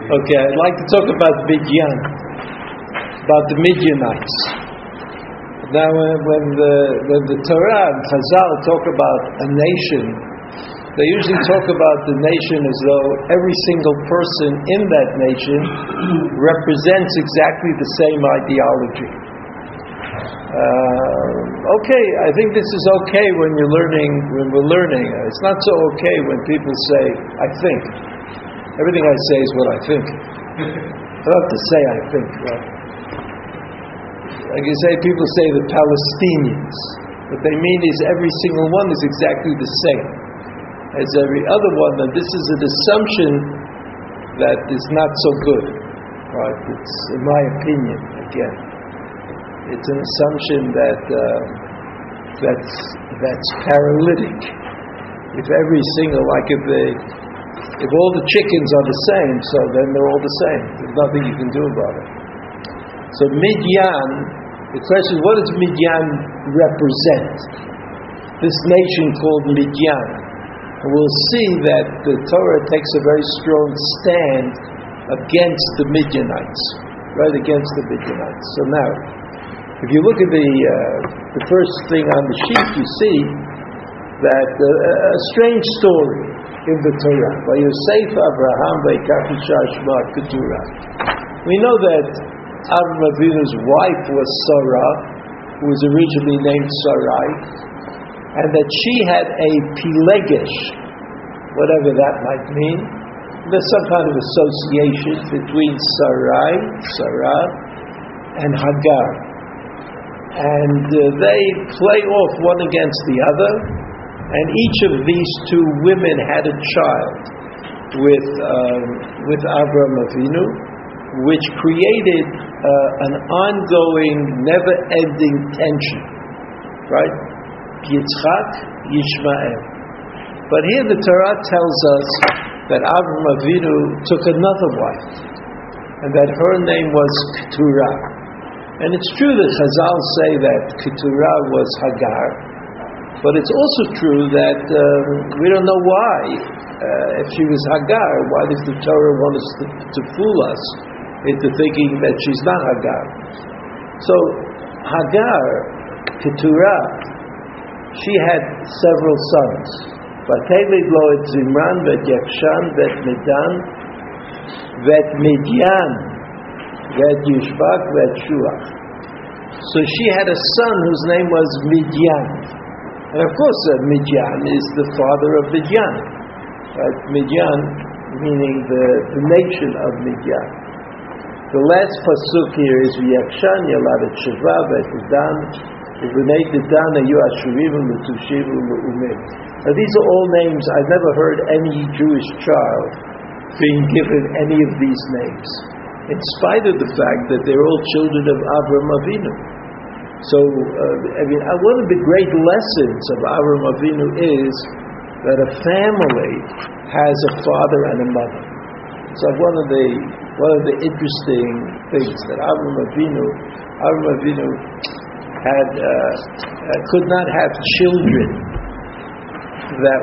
Okay, I'd like to talk about Midian, about the Midianites. Now, when the Torah and Chazal talk about a nation, they usually talk about the nation as though every single person in that nation represents exactly the same ideology. Okay, I think this is okay when we're learning. It's not so okay when people say, I think. Everything I say is what I think. I don't have to say I think, right? Like you say, people say the Palestinians. What they mean is every single one is exactly the same as every other one, and this is an assumption that is not so good, right? It's, in my opinion, again, it's an assumption that's paralytic. If every single, like if all the chickens are the same, so then they're all the same. There's nothing you can do about it. So Midian, the question is, what does Midian represent? This nation called Midian. And we'll see that the Torah takes a very strong stand against the Midianites, right, against the Midianites. So now, if you look at the first thing on the sheet, you see that a strange story in the Torah. By Yosef Abraham Vayikach Isha Shema Keturah. We know that Avram Avinu's wife was Sarah, who was originally named Sarai, and that she had a Pilegesh, whatever that might mean. There's some kind of association between Sarah, and Hagar. And they play off one against the other, and each of these two women had a child with Avram Avinu, which created an ongoing, never-ending tension, right? Yitzchak, Yishmael. But here the Torah tells us that Avram Avinu took another wife, and that her name was Keturah. And it's true that Chazal say that Keturah was Hagar, but it's also true that we don't know why. If she was Hagar, why does the Torah want us to fool us into thinking that she's not Hagar? So Hagar, Keturah, she had several sons. Vatelid lo et Zimran, vet Yakshan, vet Medan, vet Midian, vet Yishbak, vet Shuach. So she had a son whose name was Midian. And of course, Midian is the father of Midian. Right? Midian, meaning the nation of Midian. The last pasuk here is V'yakshan yaladet Sheva v'edan v'nei Dedan ayu ashurim u'metushim u'me'umim. Now these are all names. I've never heard any Jewish child being given any of these names, in spite of the fact that they're all children of Avram Avinu. So, one of the great lessons of Avram Avinu is that a family has a father and a mother. So one of the interesting things that Avram Avinu had could not have children that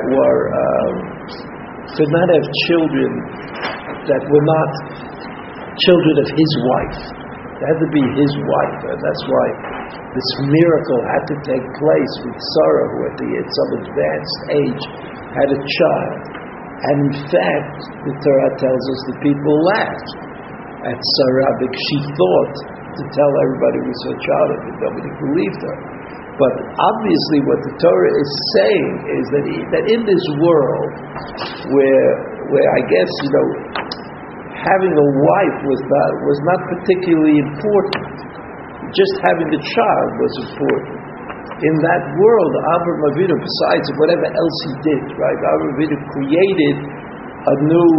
were not children of his wife. It had to be his wife, and that's why this miracle had to take place with Sarah, who at some advanced age had a child. And in fact, the Torah tells us the people laughed at Sarah because she thought to tell everybody it was her child, but nobody believed her. But obviously what the Torah is saying is that in this world where I guess, having a wife was not particularly important. Just having a child was important. In that world, Avram Avinu, besides whatever else he did, right? Avram Avinu created a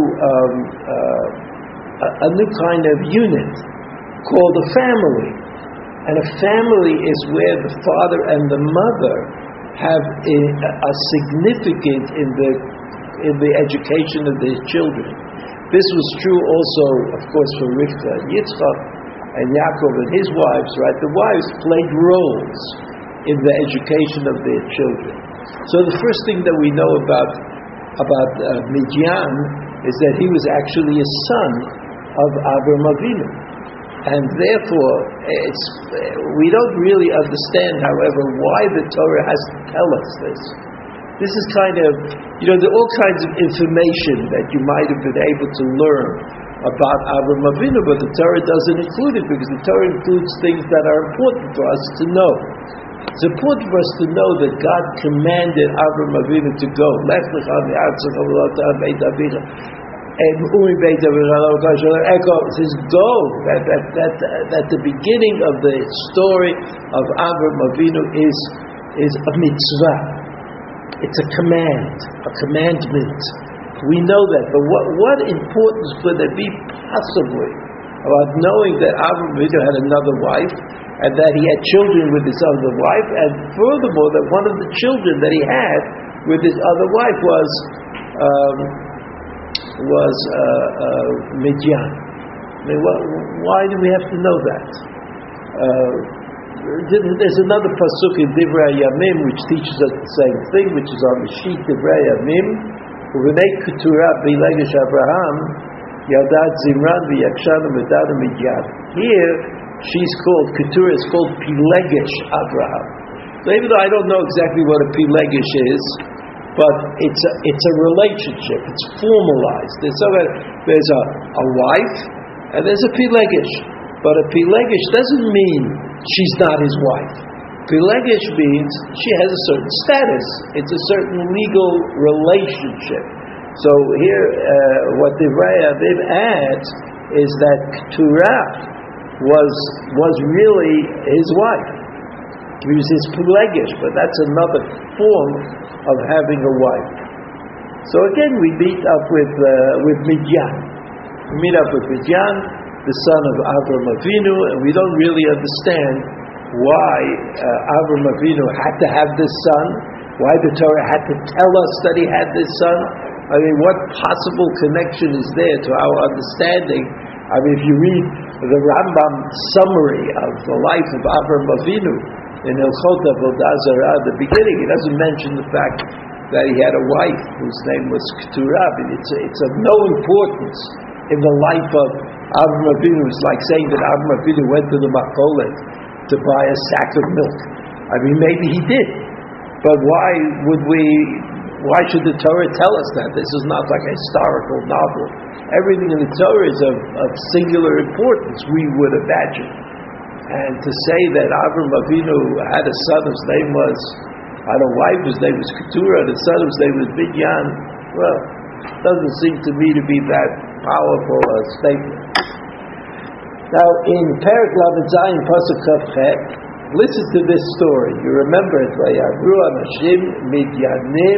new kind of unit called a family. And a family is where the father and the mother have a significant in the education of their children. This was true also, of course, for Rivka and Yitzchak and Yaakov and his wives, right? The wives played roles in the education of their children. So the first thing that we know about Midian is that he was actually a son of Avraham Avinu. And therefore, we don't really understand, however, why the Torah has to tell us this. This is kind of, there are all kinds of information that you might have been able to learn about Avraham Avinu, but the Torah doesn't include it, because the Torah includes things that are important for us to know. It's important for us to know that God commanded Avraham Avinu to go. Lech lecha mi'atzach avlata beit avicha. And it says go. That the beginning of the story of Avraham Avinu is a mitzvah. It's a commandment. We know that. But what importance could there be possibly about knowing that Avraham Avinu had another wife, and that he had children with his other wife, and furthermore that one of the children that he had with his other wife was Midian. I mean, why do we have to know that? There's another pasuk in Divrei Yamim which teaches us the same thing, which is on the sheet Divrei Yamim. Uvenei Keturah Bilegesh Abraham Yadad Zimran V'Yakshan U'Medad Midian. Here, she's called Keturah. Is called Pilegesh Abraham. So even though I don't know exactly what a Pilegesh is, but it's a relationship. It's formalized. There's a wife and there's a Pilegesh. But a Pilegesh doesn't mean she's not his wife. Pilegesh means she has a certain status. It's a certain legal relationship. So here, what the Divrei adds is that Keturah was really his wife. He was his Pilegesh, but that's another form of having a wife. So again, we meet up with Midian. We meet up with Midian, the son of Avraham Avinu, and we don't really understand why Avraham Avinu had to have this son, why the Torah had to tell us that he had this son. I mean, what possible connection is there to our understanding? I mean, if you read the Rambam summary of the life of Avraham Avinu in Hilchot Avodah Zarah, at the beginning, he doesn't mention the fact that he had a wife whose name was Keturah. I mean, it's of no importance in the life of Avraham Avinu. It's like saying that Avraham Avinu went to the Makolet to buy a sack of milk. I mean, maybe he did, but why should the Torah tell us that? This is not like a historical novel. Everything in the Torah is of singular importance, we would imagine. And to say that Avraham Avinu had a son whose name was, had a wife whose name was Keturah, and a son whose name was Midian, well, doesn't seem to me to be that powerful a statement. Now, in Perek Lamed Zayin Pasuk Kaf Chet, listen to this story. You remember it. Vayavru Anashim Midyanim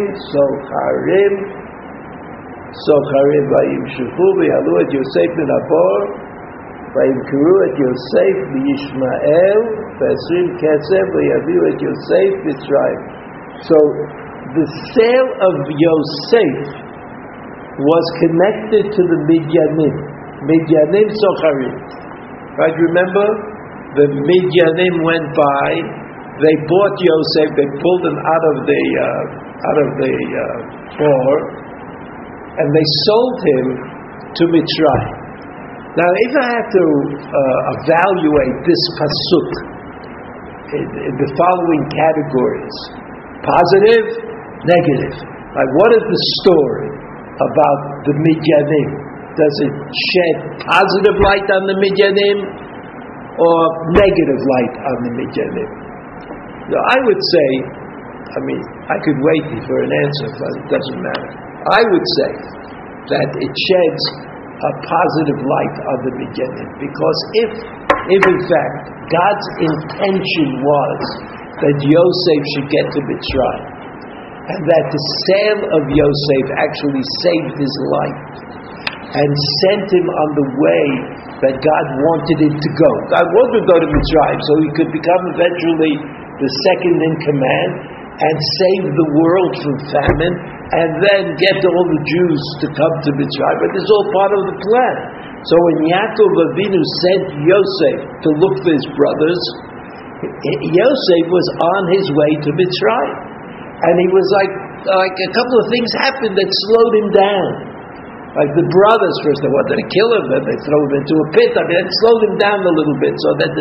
Socharim Vayimshufu V'yalu et Yosef min Abor Vayimkuru et Yosef V'Yishmael V'Esrim Kesef V'yaviu et Yosef Mitzrayim. So the sale of Yosef was connected to the Midyanim Socharim. Right? Remember? The Midyanim went by, they bought Yosef, they pulled him out of the war, and they sold him to Mitzrayim. Now, if I have to evaluate this pasuk in the following categories: positive, negative. Like, what is the story about the Midyanim? Does it shed positive light on the Midyanim, or negative light on the Midyanim? So I would say, I mean, I could wait for an answer, but it doesn't matter. I would say that it sheds a positive light on the Midyanim, because if in fact God's intention was that Yosef should get to Mitzrayim, and that the sale of Yosef actually saved his life and sent him on the way that God wanted him to go. God wanted to go to Mitzrayim so he could become eventually the second in command and save the world from famine, and then get all the Jews to come to Mitzrayim. But this is all part of the plan. So when Yaakov Avinu sent Yosef to look for his brothers, Yosef was on his way to Mitzrayim. And he was like a couple of things happened that slowed him down. Like the brothers, first they wanted to kill him, then they throw him into a pit. I mean, that slowed him down a little bit, so that the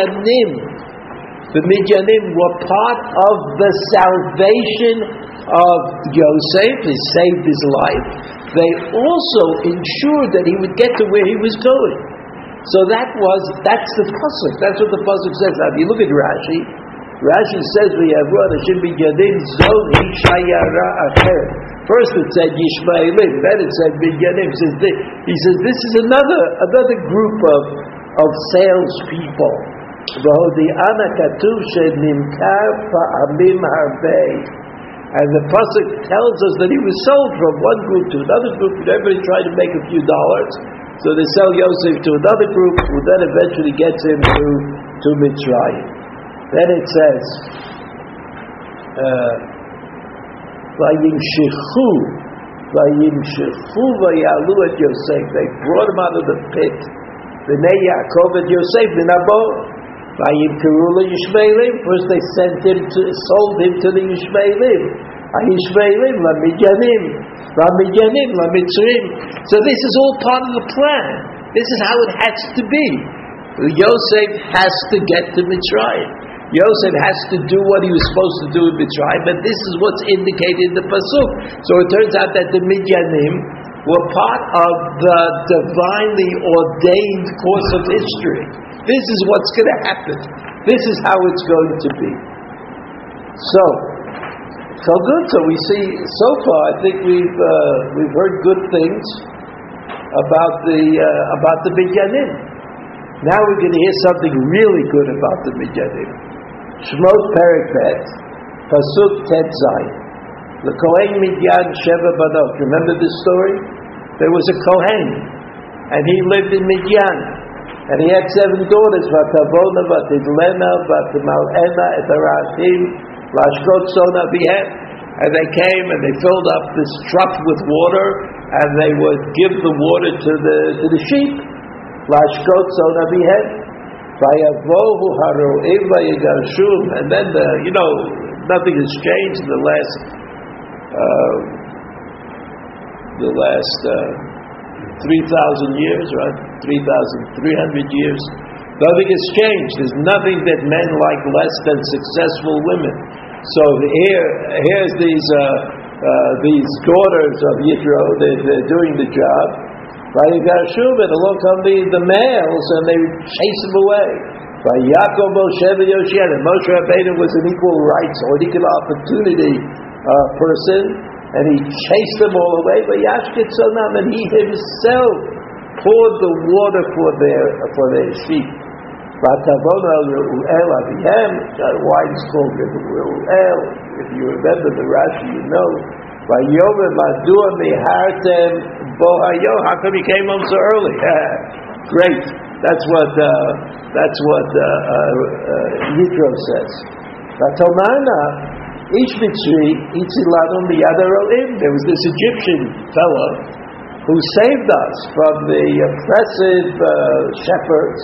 Midyanim were part of the salvation of Yosef. They saved his life. They also ensured that he would get to where he was going. So that's the pasuk. That's what the pasuk says. Now, if you look at Rashi, Rashi says we have run Hashem Midyanim Zon Hishayara Acher. First it said Yishmaelim, then it said Midyanim. He says this is another group of salespeople. V'hodi'ana katuv she'nimkar pa'amim harbei. And the pasuk tells us that he was sold from one group to another group. Everybody tried to make a few dollars, so they sell Yosef to another group, who then eventually gets him to Mitzrayim. Then it says, Vayimshechu vayalu et Yosef. They brought him out of the pit. V'nei Yaakov et Yosef v'nabo. Vayimkeru leYishmaelim. First they sold him to the Yishmaelim. Yishmaelim laMidyanim, laMidyanim laMitzrim. So this is all part of the plan. This is how it has to be. Yosef has to get to Mitzrayim. Yosef has to do what he was supposed to do in Mitzrayim, but this is what's indicated in the pasuk. So it turns out that the Midyanim were part of the divinely ordained course of history. This is what's going to happen. This is how it's going to be. So good. So we see so far. I think we've heard good things about the Midyanim. Now we're going to hear something really good about the Midyanim. Shmot Perek Bet, Pasuk Tet Zayin. The Kohen Midyan Sheva Banot. Remember this story? There was a Kohen, and he lived in Midyan, and he had 7 daughters. Vatavona, Vatidlena, Vatimalena, Etarachim, Lashkot Sona Bihem. And they came and they filled up this trough with water, and they would give the water to the sheep. Lashkot Sona Bihem. Vayavohu haro'im vayigarshum. And then nothing has changed in the last 3,000 years, right? 3,300 years. Nothing has changed. There's nothing that men like less than successful women. So here's these daughters of Yitro. They're doing the job. Vayigarshum, and along come the males, and they chase them away. Vayakov Moshe v'Yoshia. And Moshe Rabbeinu was an equal rights or an equal opportunity person, and he chased them all away. Vayashket Sonam, and he himself poured the water for their sheep. Vatavona Reuel Avihem. Why it's called Reuel? If you remember the Rashi, you know. Vayomer Madua Mihartem Bohayo. How come he came home so early? Great. That's what Yitro says. Vatomana Ish Mitzri Itziladon Biyadaroim. There was this Egyptian fellow who saved us from the oppressive shepherds.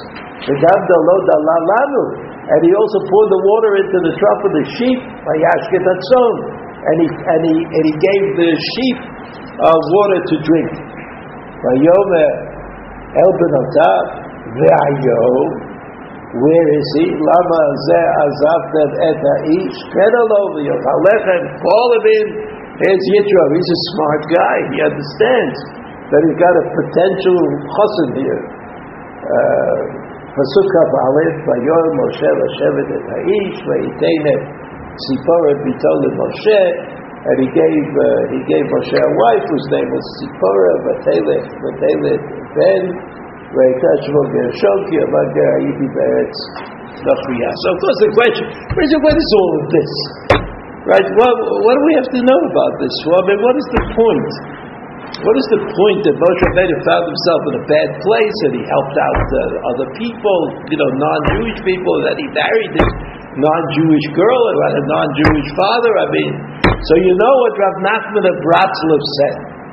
And he also poured the water into the trough of the sheep. Vayashket Atzon. And he gave the sheep water to drink. Vayomer El Benotav Ve'ayo. Where is he? Lama Zeh Azavtem Et Ha'ish Kedalov Yochalechem. Call him in. Here's Yitro. He's a smart guy. He understands that he's got a potential chosn here. Pasuk Kaf Aleph. Vayor Moshe L'Shevet Et Ha'ish Ve'itenet Tzipora B'tol Moshe, and he gave Moshe a wife whose name was Tzipora. Vatelet Ben Ve'itashvo Gershon Ki Amar Ger Hayiti Be'eretz Nachriyah. So of course the question, what is all of this? Right? What do we have to know about this? Well, I mean, what is the point? What is the point that Moshe Rabbeinu found himself in a bad place, and he helped out other people, non-Jewish people, that he married this non-Jewish girl who had a non-Jewish father? I mean, so you know what Rav Nachman of Bratslav said.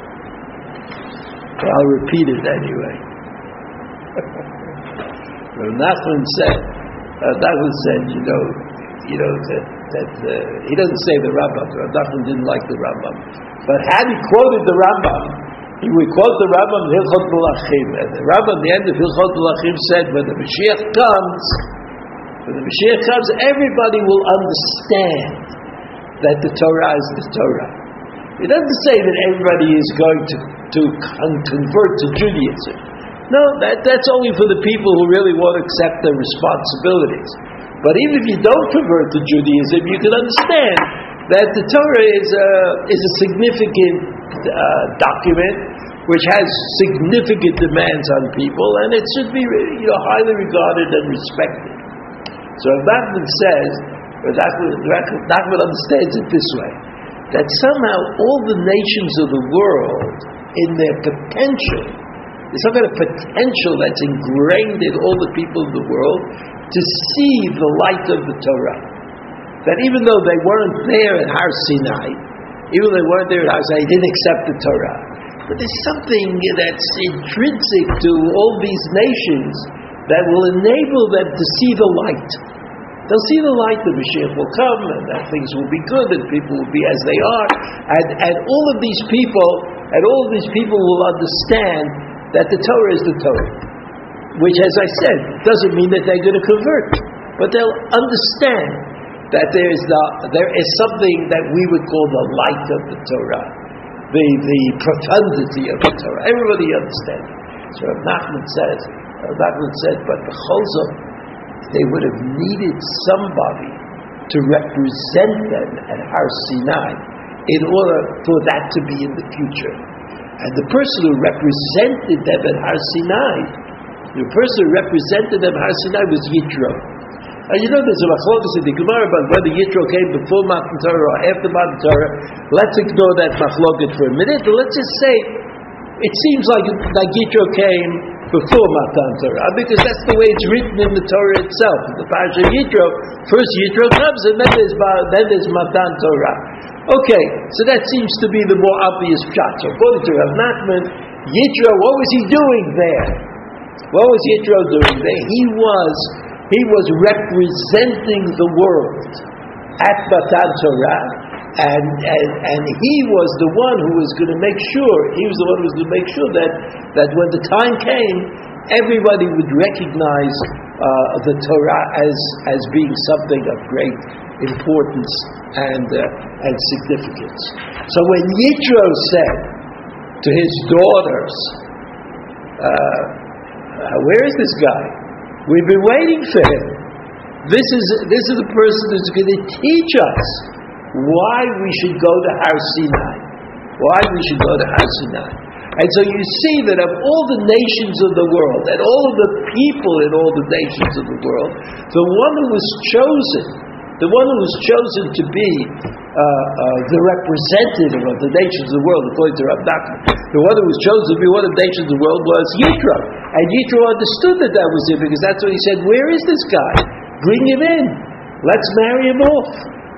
I'll repeat it anyway. Rav Nachman said, that he doesn't say the Rambam. Rav Nachman didn't like the Rambam, but had he quoted the Rambam, We quote the Rambam in Hilchot Melachim, and the Rambam at the end of Hilchot Melachim said, when the Mashiach comes, everybody will understand that the Torah is the Torah. It doesn't say that everybody is going to convert to Judaism. No, that's only for the people who really want to accept their responsibilities. But even if you don't convert to Judaism, you can understand that the Torah is a significant document which has significant demands on people, and it should be highly regarded and respected. So Nachman says, Nachman understands it this way, that somehow all the nations of the world, in their potential, there's some kind of potential that's ingrained in all the people of the world to see the light of the Torah. That even though they weren't there at Har Sinai, even though they weren't there at Har Sinai, they didn't accept the Torah. But there's something that's intrinsic to all these nations that will enable them to see the light. They'll see the light, the Mashiach will come, and that things will be good, and people will be as they are, and all of these people will understand that the Torah is the Torah. Which, as I said, doesn't mean that they're going to convert, but they'll understand that there is something that we would call the light of the Torah, the profundity of the Torah. Everybody understands. So Nachman said, but the Chazal, they would have needed somebody to represent them at Har Sinai in order for that to be in the future. And the person who represented them at Har Sinai, was Yitro. And you know there's a machlokas in the Gemara about whether Yitro came before Matan Torah or after Matan Torah. Let's ignore that machlokas for a minute, and let's just say it seems like Yitro came before Matan Torah, because that's the way it's written in the Torah itself. In the Parasha of Yitro, first Yitro comes, and then there's Matan Torah. Okay, so that seems to be the more obvious pshat. So according to Rav Nachman, Yitro, what was he doing there? What was Yitro doing there? He was representing the world at Matan Torah, and he was the one who was going to make sure. That when the time came, everybody would recognize the Torah as being something of great importance and significance. So when Yitro said to his daughters, "Where is this guy? We've been waiting for him. This is the person who's going to teach us why we should go to Har Sinai. And so you see that of all the nations of the world, and all of the people in all the nations of the world, the one who was chosen to be the representative of the nations of the world, according to Rav Nachman, the one who was chosen to be one of the nations of the world was Yitro. And Yitro understood that was it, because that's what he said, where is this guy? Bring him in. Let's marry him off.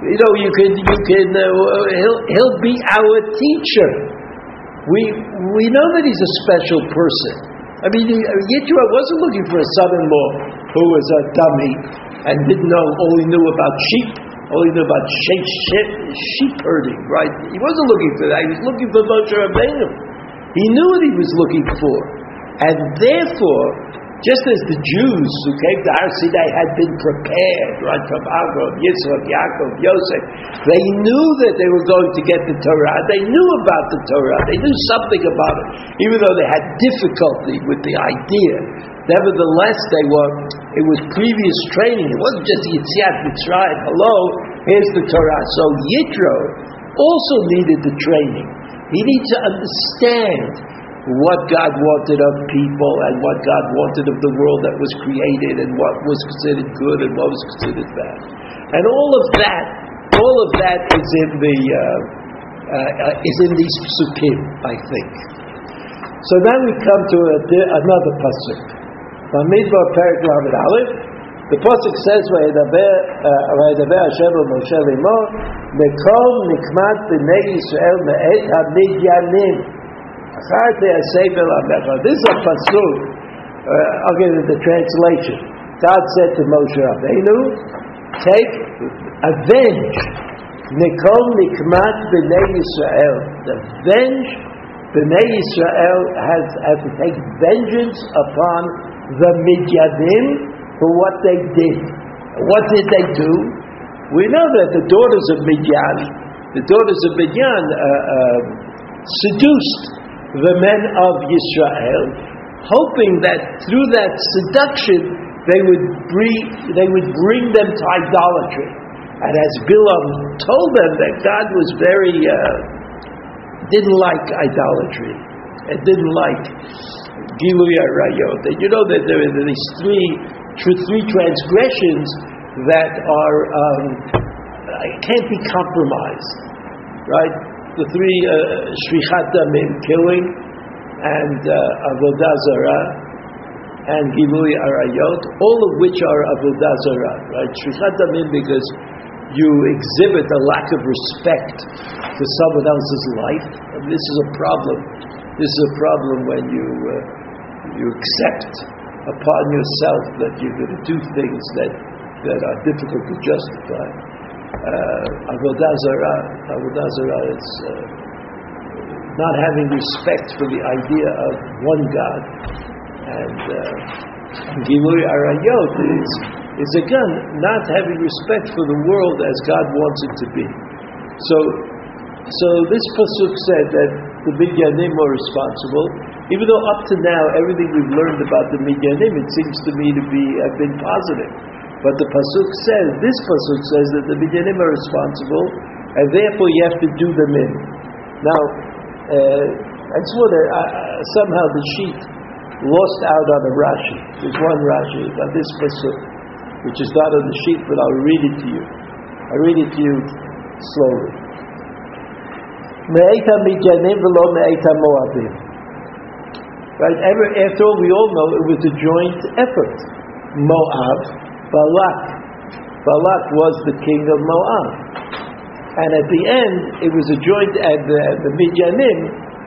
He'll be our teacher. We know that he's a special person. I mean, Yitro wasn't looking for a son-in-law who was a dummy and didn't know, all he knew about sheep, sheep herding, right? He wasn't looking for that. He was looking for Moshe Rabbeinu. He knew what he was looking for. And therefore, just as the Jews who came to Har Sinai had been prepared, right, from Avraham, Yitzchak, Yaakov, Yosef, they knew that they were going to get the Torah. They knew about the Torah. They knew something about it, even though they had difficulty with the idea. Nevertheless, it was previous training. It wasn't just Yetziat Mitzrayim. Hello, here's the Torah. So Yitro also needed the training. He needed to understand what God wanted of people and what God wanted of the world that was created and what was considered good and what was considered bad. And all of that is in these psukim, I think. So now we come to another pasuk. Bamidbar Perek Lamed Aleph. The pasuk says, "Vayedaber Hashem el Moshe lemor, Mekom nikmat b'nei Yisrael me'et hamidyanim." This is a pasuk. I'll give you the translation. God said to Moshe Rabbeinu, avenge Nikom Nikmat B'nei Yisrael, avenge Bnei Yisrael has to take vengeance upon the Midyanim for what they did. What did they do? We know that the daughters of Midyan seduced the men of Yisrael, hoping that through that seduction they would bring them to idolatry. And as Bilam told them that God was didn't like idolatry, and didn't like Gilui Arayot. And you know that there are these three transgressions that are can't be compromised, right? The three Shfichat Damim, killing, and Avodah Zarah, and Gilui Arayot, all of which are Avodah Zarah, right? Shfichat Damim because you exhibit a lack of respect to someone else's life. And this is a problem. This is a problem when you accept upon yourself that you're going to do things that are difficult to justify. Avodah Zarah is not having respect for the idea of one God, and Gilui Arayot is again not having respect for the world as God wants it to be. So this pasuk said that the Midyanim were responsible, even though up to now everything we've learned about the Midyanim, it seems to me to have been positive. But the pasuk says, this pasuk says that the Midyanim are responsible, and therefore you have to do them in. Now, I saw that somehow the sheet lost out on a Rashi. There's one Rashi on this pasuk, which is not on the sheet, but I'll read it to you. I'll read it to you slowly. Me'eta Midyanim v'lo me'eta Moabim. Right? After all, we all know it was a joint effort. Moab, Balak was the king of Moab. And at the end, it was a joint, and the Midyanim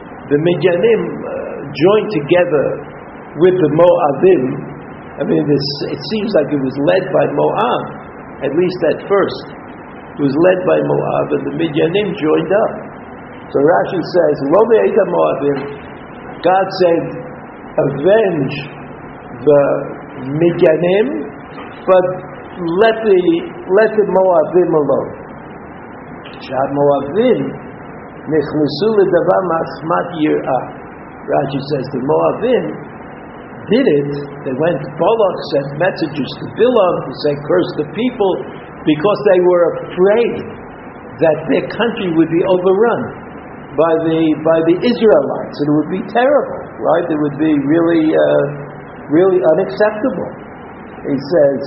joined together with the Moabim. I mean, it seems like it was led by Moab, at least at first. It was led by Moab, and the Midyanim joined up. So Rashi says, Lo me'eta Moabim, God said, avenge the Midyanim, but let the Moabim alone. Shad Moabim nichnasu ledavar machmat yirah. Rashi says the Moabim did it. They went. Balak sent messages to Bilam to say, "Curse the people," because they were afraid that their country would be overrun by the Israelites, and it would be terrible. Right? It would be really unacceptable. He says,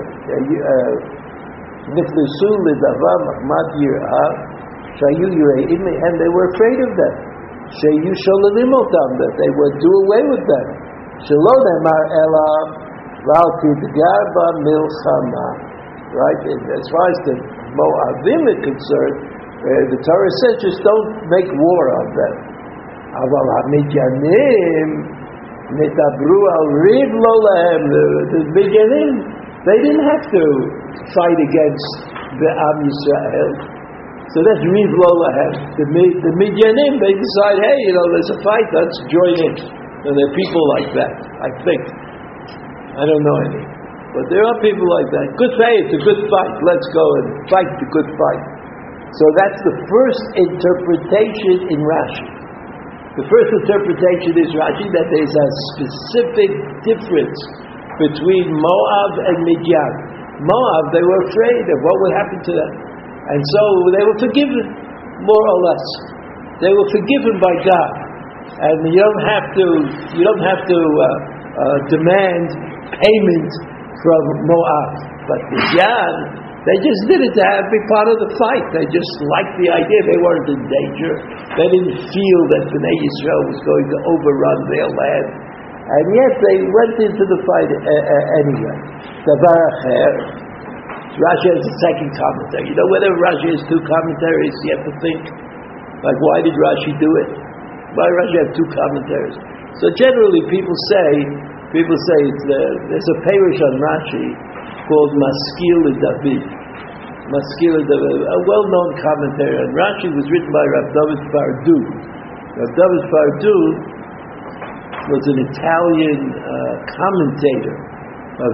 "Nichnasu ledavar machmat yirah shayu yireim," and they were afraid of them. Shayu sholalim otam, that they would do away with them. Shelo nemar ela v'al tidgar b'milchama. Right? As far as the Moabim are concerned, the Torah says just don't make war on them. Aval hamidyanim nitabru al riv lo lahem. The Midyanim, they didn't have to fight against the Am Yisrael. So that's riv lo lahem. The Midyanim, they decide, hey, there's a fight, let's join in. And there are people like that, I think. I don't know any. But there are people like that. Good fight, it's a good fight. Let's go and fight the good fight. So that's the first interpretation in Rashi. The first interpretation is Rashi that there's a specific difference between Moab and Midyan. Moab, they were afraid of what would happen to them. And so they were forgiven, more or less. They were forgiven by God. And you don't have to demand payment from Moab. But Midyan, they just did it to be part of the fight. They just liked the idea. They weren't in danger. They didn't feel that Bnei Yisrael was going to overrun their land. And yet they went into the fight anyway. Davar acher. Rashi has a second commentary. Whether Rashi has two commentaries, you have to think, like, why did Rashi do it? Why Rashi have two commentaries? So generally people say there's a parish on Rashi called Maskil David. Maskil David, a well-known commentary on Rashi, was written by Rav David Bardu. Rav David Fardu was an Italian commentator, a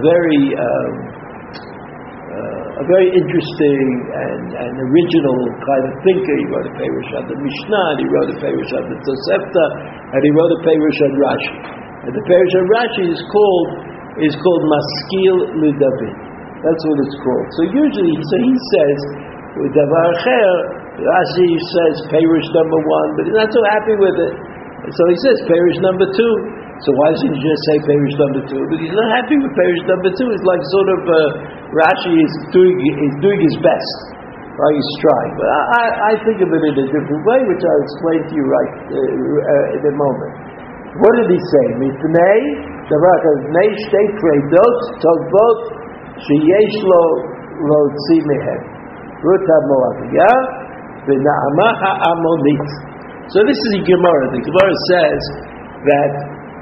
very interesting and original kind of thinker. He wrote a Perush on the Mishnah, and he wrote a Perush on the Tosefta, and he wrote a Perush on Rashi. And the Perush on Rashi is called Maskil L'David. That's what it's called. So usually, he says, with Davar Acher, Rashi says Perush number 1, but he's not so happy with it. And so he says Perush number 2. So why doesn't he just say Perush number 2? But he's not happy with Perush number 2. It's like sort of Rashi is doing his best. Right? He's trying. But I think of it in a different way, which I'll explain to you right in a moment. What did he say? Mipnei davar mipnei shtei kreidot tovot sheyesh lo tzim mehem Rut HaMoaviyah v'Naama HaAmonit. So this is the Gemara. The Gemara says that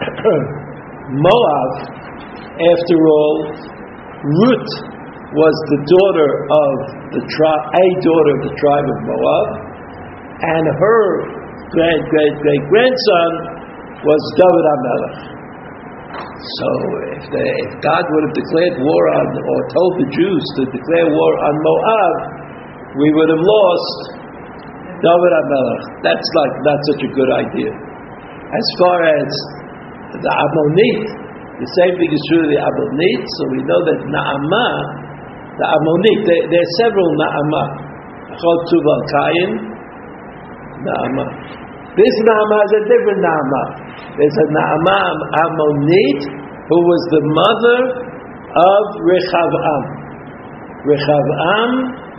Moab, after all, Ruth was the daughter of a daughter of the tribe of Moab, and her great grandson was David HaMelech. So if God would have declared war on, or told the Jews to declare war on Moab, we would have lost David HaMelech. That's like not such a good idea. As far as the Ammonit, the same thing is true of the Ammonit. So we know that Naamah, the Ammonit, there are several Naamah. Chol Tuval Kayin, Naamah. This Naamah is a different Naamah. There's a Naamah Ammonit who was the mother of Rechavam. Rechavam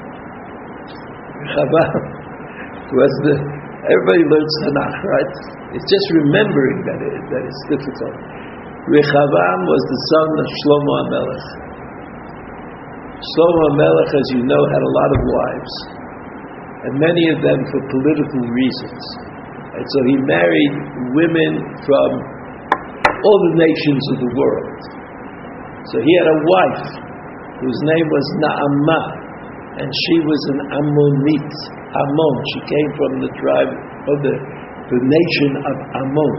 was everybody learns Tanakh, right? It's just remembering that it's difficult. Rechavam was the son of Shlomo HaMelech. Shlomo HaMelech, as you know, had a lot of wives, and many of them for political reasons. And so he married women from all the nations of the world. So he had a wife whose name was Naamah, and she was an Ammonit. Ammon. She came from the tribe of the nation of Ammon.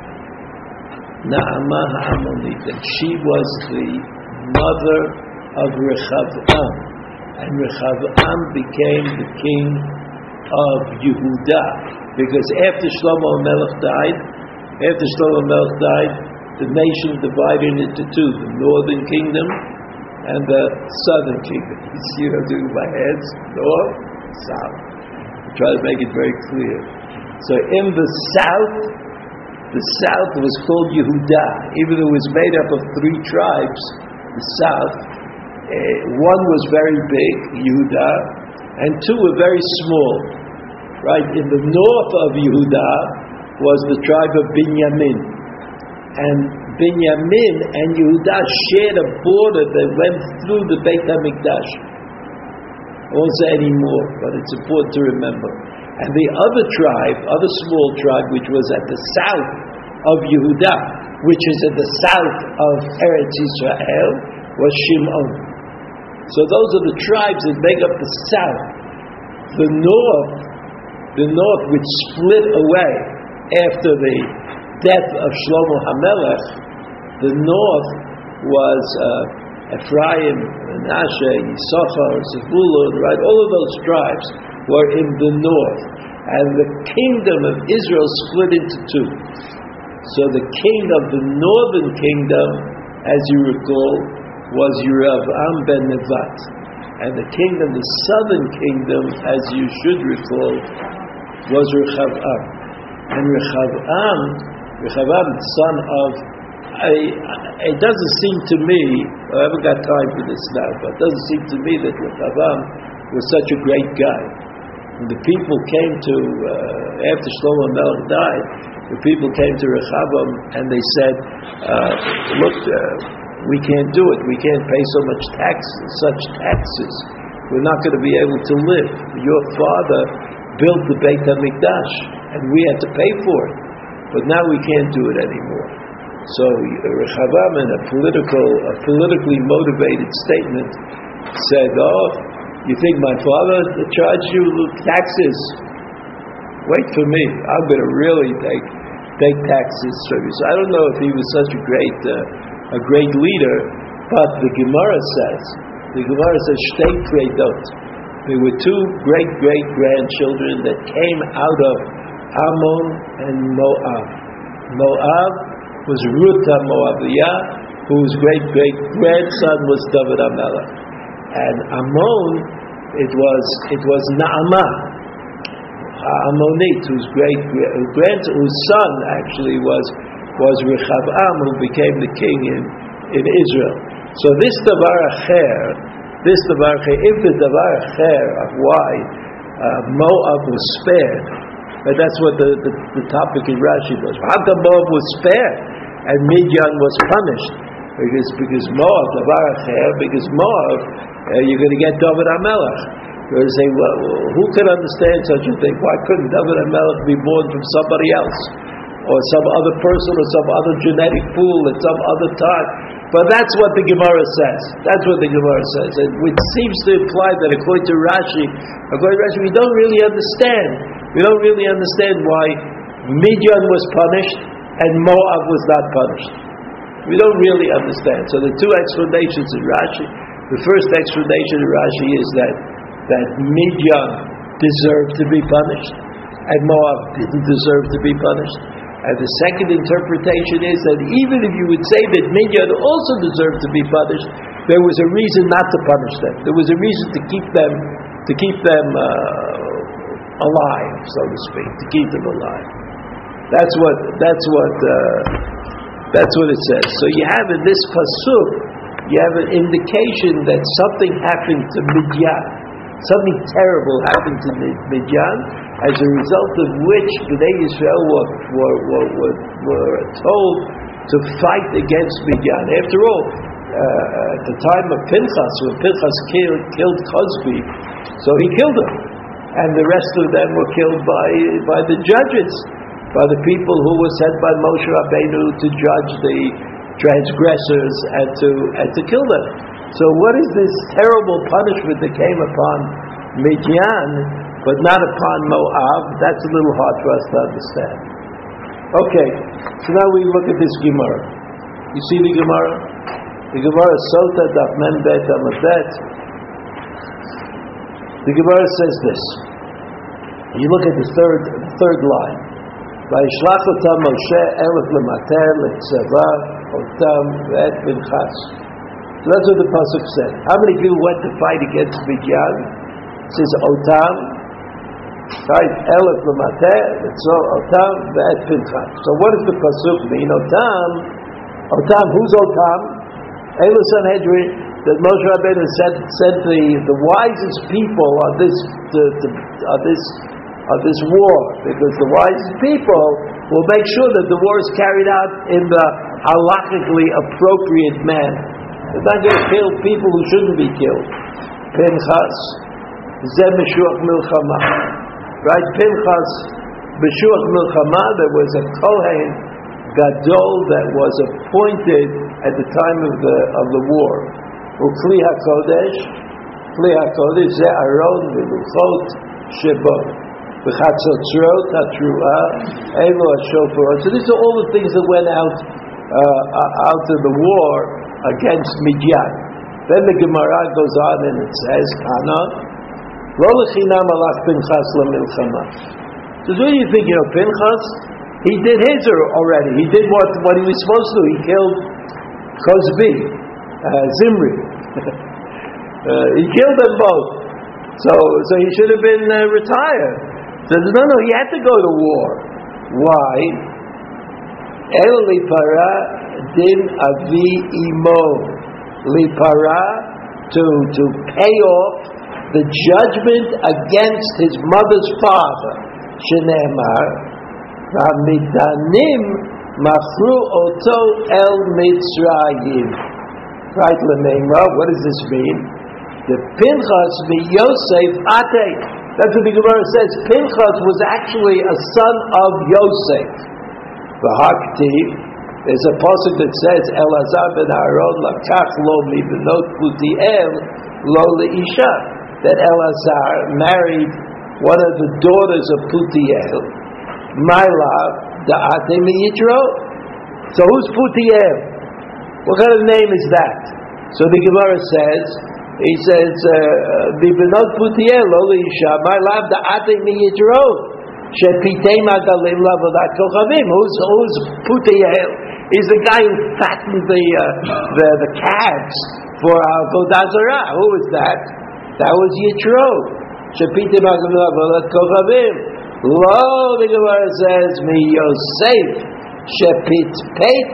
Naamah Ammonit, and she was the mother of Rechavam, and Rechavam became the king of Yehudah, because after Shlomo HaMelech died, the nation divided into two: the northern kingdom and the southern kingdom. You see what I'm doing with my hands? North, south. I try to make it very clear. So in the south was called Yehudah, even though it was made up of 3 tribes. The south, one was very big, Yehudah, and 2 were very small. Right? In the north of Yehudah was the tribe of Binyamin, and Binyamin and Yehudah shared a border that went through the Beit HaMikdash. I won't say any more, but it's important to remember. And the other small tribe, which was at the south of Yehudah, which is at the south of Eretz Yisrael, was Shimon. So those are the tribes that make up the south. The north which split away after the death of Shlomo HaMelech, the north was Ephraim, Menashe, Yisachar, Zebulun, right? All of those tribes were in the north. And the kingdom of Israel split into 2. So the king of the northern kingdom, as you recall, was Yerovam ben Nevat. And the southern kingdom, as you should recall, was Rechavam. And Rechavam, the son of, it doesn't seem to me, I haven't got time for this now, but it doesn't seem to me that Rechavam was such a great guy. When the people came to, after Shlomo HaMelech died, the people came to Rechavam and they said, look, we can't do it. We can't pay such taxes. We're not going to be able to live. Your father built the Beit HaMikdash, and we had to pay for it. But now we can't do it anymore. So Rechavam, in a politically motivated statement, said, "Oh, you think my father charged you taxes? Wait for me. I'm going to really take taxes from you. So I don't know if he was such a great leader, but the Gemara says, Shtei Kredot. There were two great-grandchildren that came out of Ammon and Moab. Moab was Ruta Moabiyah, whose great-grandson was David HaMelech. And Ammon, it was Naamah, Ammonite, whose whose son actually was Rechavam, who became the king in Israel. So this Davar Acher, if the Davar Acher of why Moab was spared, but that's what the topic in Rashi was. How come Moab was spared and Midian was punished? Because Moab, Davar Acher, because Moab, you're going to get David HaMelech. You're going to say, well, who could understand such a thing? Why couldn't David HaMelech be born from somebody else? Or some other person, or some other genetic pool at some other time? But that's what the Gemara says. And which seems to imply that according to Rashi, we don't really understand. We don't really understand why Midian was punished and Moab was not punished. We don't really understand. So the two explanations in Rashi, the first explanation in Rashi is that Midian deserved to be punished and Moab didn't deserve to be punished. And the second interpretation is that even if you would say that Midian also deserved to be punished, there was a reason not to punish them. There was a reason to keep them alive, so to speak, to keep them alive. That's what it says. So you have in this pasuk, you have an indication that something happened to Midian. Something terrible happened to Midian, as a result of which Bnei Yisrael were told to fight against Midian. After all, at the time of Pinchas, when Pinchas killed Cosby, so he killed him, and the rest of them were killed by the judges, by the people who were sent by Moshe Rabbeinu to judge the transgressors and to kill them. So what is this terrible punishment that came upon Midian, but not upon Moab? That's a little hard for us to understand. Okay, so now we look at this Gemara. You see the Gemara? The Gemara Sota Daf Mem Bet Amud Bet. The Gemara says this. You look at the third line. Vayishlach otam Moshe elef lemater letzava otam ve'et Pinchas. So that's what the pasuk said. How many people went to fight against Midian? It says otam, right? Elef l'mateh, so otam ve'et Pinchas. So what does the pasuk mean? Otam. Who's otam? Elu Sanhedrin. That Moshe Rabbeinu sent the wisest people on this war, because the wisest people will make sure that the war is carried out in the halachically appropriate manner. They're not going to kill people who shouldn't be killed. Pinchas, Zeh Meshuach Milchama. Right? Pinchas, Meshuach Milchama, there was a Kohen Gadol that was appointed at the time of the war. Ukli HaKodesh, Zeh Aaron V'luchot Shebo. V'chatzotzrot HaTruah, Elo HaShofarot. So these are all the things that went out of the war against Midian. Then the Gemara goes on and it says, Kana, Lo lechinam alach Pinchas lemilchama. So what do you think? Pinchas, he did his already. He did what he was supposed to do. He killed Cosby, Zimri. He killed them both. So he should have been retired. So no, he had to go to war. Why? El lipara din avi imo, lipara, to pay off the judgment against his mother's father. Shenemar v'amidanim machru oto el Mitzrayim. Right, Lememra. What does this mean? The Pinchas Yosef Ate. That's what the Gemara says. Pinchas was actually a son of Yosef. The Haktiv. There's a pasuk that says, Elazar ben Aaron lakach lo mibenot Putiel lo leisha. That Elazar married one of the daughters of Putiel, my love, the Ate Yitro. So who's Putiel? What kind of name is that? So the Gemara says, he says, Bibinot Putiel, Oli Isha, my love, the Ate Yitro. Shepitei Magalim Lavodat Kochavim. Who's Putiel? He's the guy who fattened the calves for Avodah Zarah. Who was that? That was Yitro. Shepitei Magalim Lavodat Kochavim. Lo, the Gemara says, Mi Yosef Shepitpeit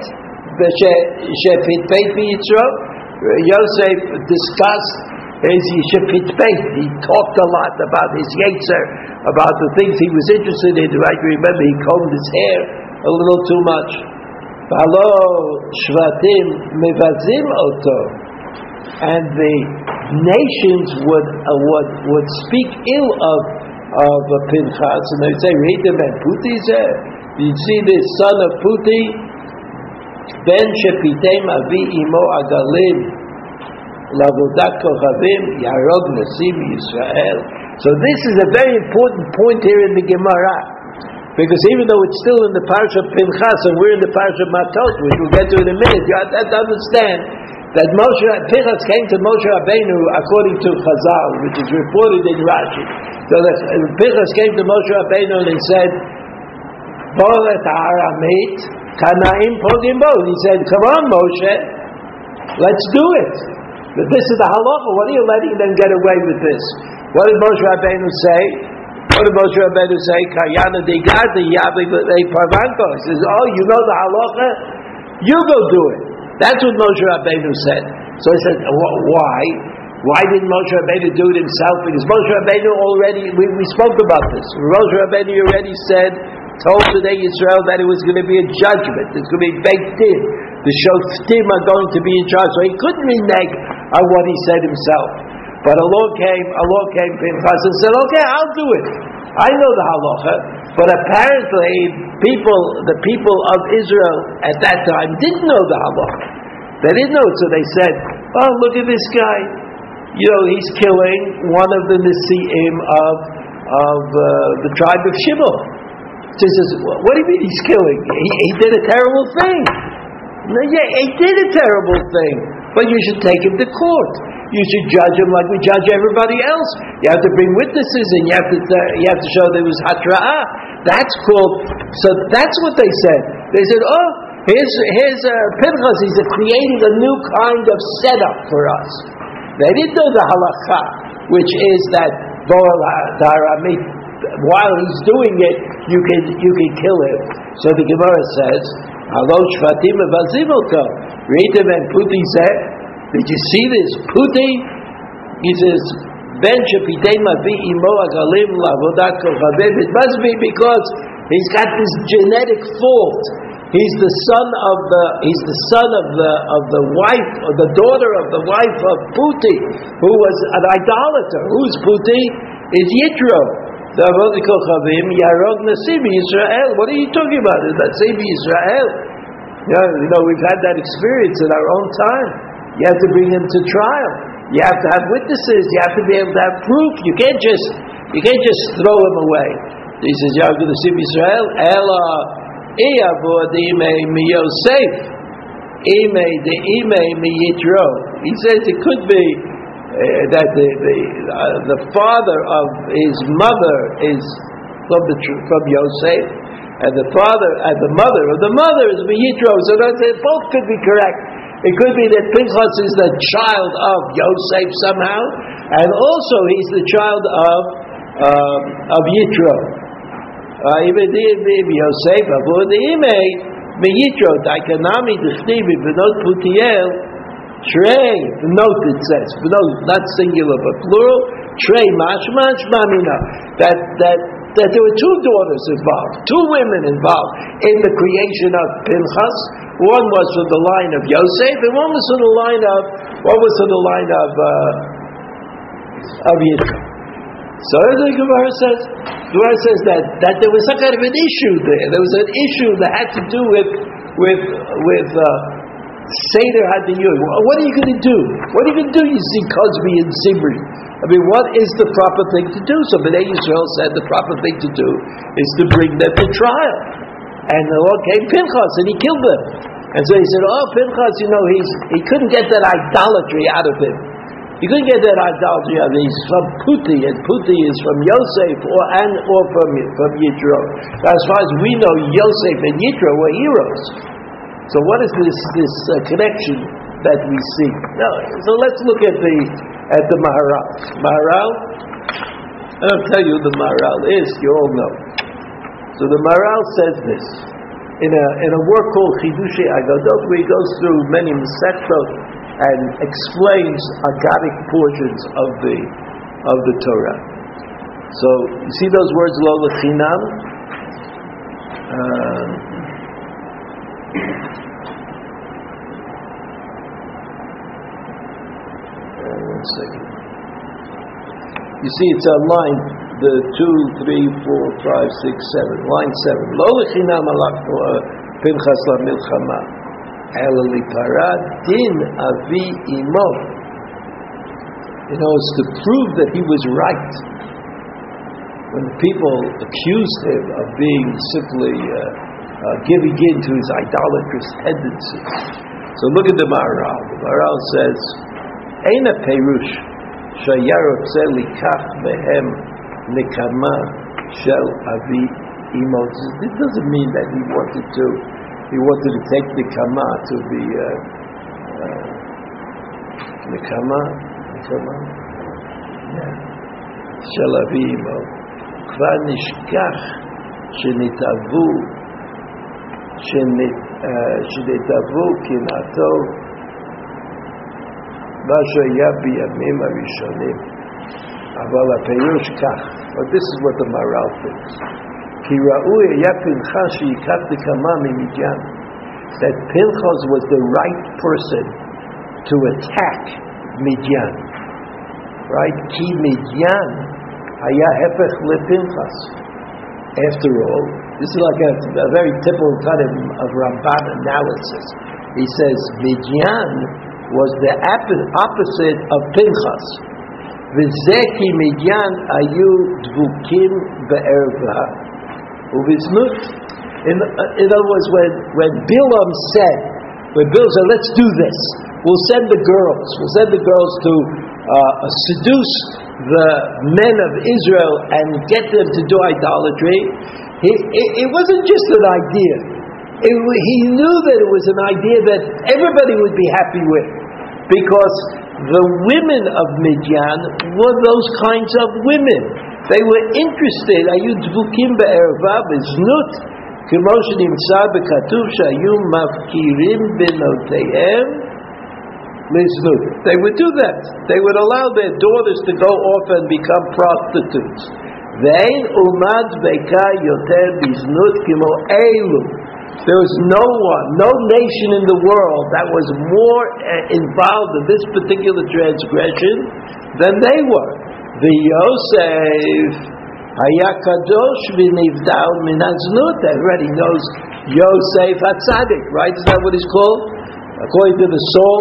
Yitro. Yosef discussed his Shepitpeit. He talked a lot about his Yetzer, about the things he was interested in. Right? Remember, he combed his hair a little too much. V'alo Shvatim Mevazim Oto, and the nations would speak ill of Pinchas, and they would say, "Read the man Puti there. You see this son of Puti, Ben Shepitem Avi Imo Agalim Lavodat Kochavim Yarog Nasim Yisrael." So this is a very important point here in the Gemara, because even though it's still in the Parsha of Pinchas and we're in the Parsha of Matot, which we'll get to in a minute, you have to understand that Pinchas came to Moshe Rabbeinu according to Chazal, which is reported in Rashi. So that Pinchas came to Moshe Rabbeinu and he said, "Bolet Aramit Kanaim Pogim Bo." He said, "Come on, Moshe, let's do it. This is the halacha. What are you letting them get away with this?" What did Moshe Rabbeinu say? Kayana Digadi Yabik Parvanko. He says, "Oh, you know the halacha? You go do it." That's what Moshe Rabbeinu said. So he said, "Why? Why didn't Moshe Rabbeinu do it himself?" Because Moshe Rabbeinu already, we spoke about this. Moshe Rabbeinu already told today Israel that it was going to be a judgment. It's going to be baked in. The Shoftim are going to be in charge. So he couldn't renege on what he said himself. But along came Pinchas and said, "Okay, I'll do it. I know the halacha." But apparently, the people of Israel at that time didn't know the halacha. They didn't know it, so they said, "Oh, look at this guy. He's killing one of the Nesi'im of the tribe of Shimon." So he says, "What do you mean he's killing? He did a terrible thing." No, yeah, he did a terrible thing, but you should take him to court. You should judge him like we judge everybody else. You have to bring witnesses, and you have to show there was hatra'ah. That's called. So that's what they said. They said, "Oh, here's Pinchas. He's creating a new kind of setup for us." They didn't know the halacha, which is that while he's doing it, you can kill him. So the Gemara says, "Halo shvatim evazim oto." Read him and Puti said. Did you see this? Puti, he says, "Ben shepitei mavi imo agalim lavodat kochavim." It must be because he's got this genetic fault. He's the son of the wife, or the daughter of the wife of Puti, who was an idolater. Who's Puti? Is Yitro. The Avodah Kochavim Yarog Nasim Yisrael. What are you talking about? Is that Nasim Yisrael? We've had that experience in our own time. You have to bring him to trial. You have to have witnesses. You have to be able to have proof. You can't just throw him away. He says, "Yarog Nasim Yisrael." Ela Iyavod mi Yosef. Mi Yitro. He says it could be that the father of his mother is from Yosef, and the father and the mother of the mother is Yitro. So that both could be correct. It could be that Pinchas is the child of Yosef somehow, and also he's the child of Yitro. Yosef Avod Mi Yitro Daikanami D'chtivi B'not Putiel. Trey, note it says, not singular but plural. Trey mashmash mamina. That there were two daughters involved, two women involved in the creation of Pinchas. One was from the line of Yosef, and one was from the line of Yitro. So the Gemara says that there was some kind of an issue there. There was an issue that had to do with Seder Hadiyur. What are you going to do? What are you going to do? You see Cosby and Zimri. I mean, what is the proper thing to do? So Bnei Yisrael said the proper thing to do is to bring them to trial. And along came Pinchas and he killed them. And so he said, Pinchas, he couldn't get that idolatry out of him. He couldn't get that idolatry out of him. He's from Puti, and Puti is from Yosef or from Yitro. As far as we know, Yosef and Yitro were heroes. So what is this connection that we see? No, so let's look at the Maharal. Maharal, I'll tell you who the Maharal is, you all know. So the Maharal says this, in a work called Chidushei Agadot, where he goes through many Masechtot and explains Agadic portions of the Torah. So, you see those words, Lo Lechinam? One second. You see, it's on line 2, 3, 4, 5, 6, 7. Line 7. Lo lechinam alach Pinchas lamilchama, ela liparad din avi imo. It's to prove that he was right. When people accused him of being simply giving in to his idolatrous tendencies. So look at the Maharal. The Maharal says, Eina perush shayarotze likach behem nekama shel avi imo. It doesn't mean that he wanted to take nekama to be nekama shel avi imo. Kvar nishkach shenitavu kinato מה שהיה בימים הראשונים. אבל הפירוש כך, but this is what the Maharal thinks. כי ראוי היה פנחס שיקח נקמה ממדיין. That Pinchas was the right person to attack Midian. Right? כי מדיין היה הפך לפנחס. After all, this is like a very typical kind of Ramban analysis. He says Midian was the opposite of Pinchas. V'zeki Midian ayu dvukim be'erva uviznut. In other words, when Bilam said, let's do this, we'll send the girls to seduce the men of Israel and get them to do idolatry. It wasn't just an idea. He knew that it was an idea that everybody would be happy with, because the women of Midian were those kinds of women. They were interested. Ayu dvukim be'erva v'znut, k'mo shenimtza b'katuv shayu mafkirim benotehem liznut. They would do that. They would allow their daughters to go off and become prostitutes. Ve'ein umad beka yoter biznut k'mo elu. There was no nation in the world that was more involved in this particular transgression than they were. The Yosef Hayakadosh v'nivdal min haznut. Everybody knows Yosef HaTzadik, right? Is that what he's called? According to the song,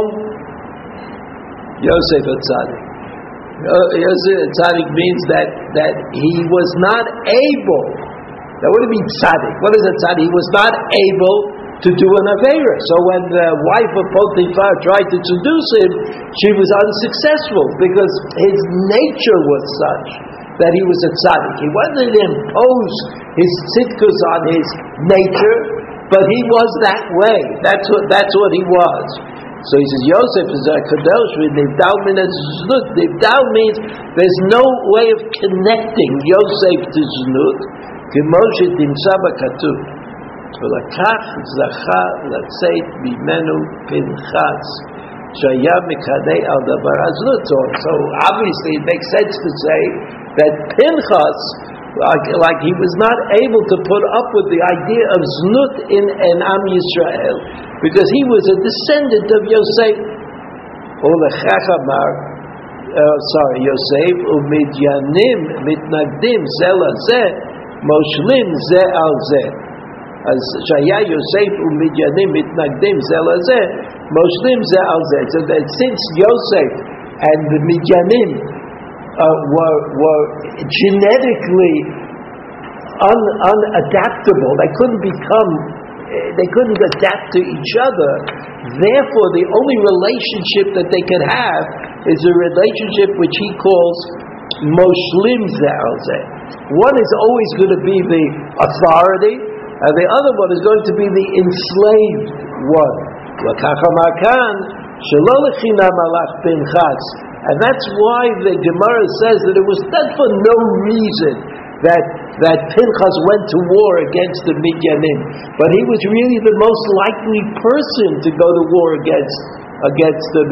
Yosef HaTzadik. Yosef HaTzadik means that he was not able. Now, what do you mean tzaddik? What is a tzaddik? He was not able to do an aveira. So when the wife of Potiphar tried to seduce him, she was unsuccessful because his nature was such that he was a tzaddik. He wasn't impose his tzidkus on his nature, but he was that way. That's what he was. So he says, Yosef is a kadosh with nivdal min znut. Nivdal means there's no way of connecting Yosef to znut. K'moshe timsa b'katuv, v'lakach zacha latzeit bimenu Pinchas shaya mikadei al davar haznut. So obviously it makes sense to say that Pinchas, like he was not able to put up with the idea of znut in Am Yisrael, because he was a descendant of Yosef. Olechach amar, Yosef u'midyanim mitnagdim zeh lazeh Moshlim ze al ze. As Shaya Yosef u'midyanim mitnagdim ze lazeh. Moshlim ze al ze. So that since Yosef and the Midyanim were genetically unadaptable, they couldn't adapt to each other. Therefore, the only relationship that they could have is a relationship which he calls Moshlim ze al ze. One is always going to be the authority, and the other one is going to be the enslaved one. And that's why the Gemara says that it was not for no reason that Pinchas went to war against the Midyanim, but he was really the most likely person to go to war against the